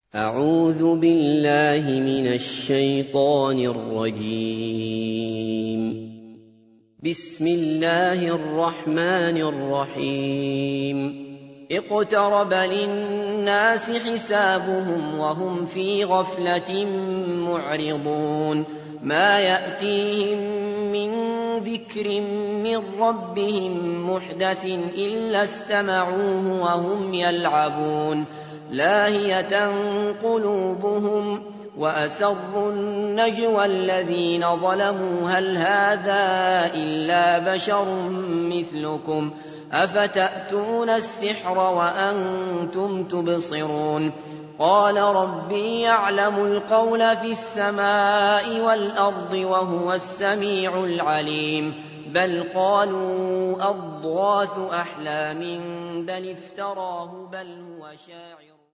أعوذ بالله من الشيطان الرجيم. بسم الله الرحمن الرحيم. اقترب للناس حسابهم وهم في غفلة معرضون. ما يأتيهم من ذكر من ربهم محدث إلا استمعوه وهم يلعبون. لاهية قلوبهم وأسروا النجوى الذين ظلموا هل هذا إلا بشر مثلكم أفتأتون السحر وأنتم تبصرون. قال ربي يعلم القول في السماء والأرض وهو السميع العليم. بل قالوا أضغاث أحلام بل افتراه بل هو شاعر.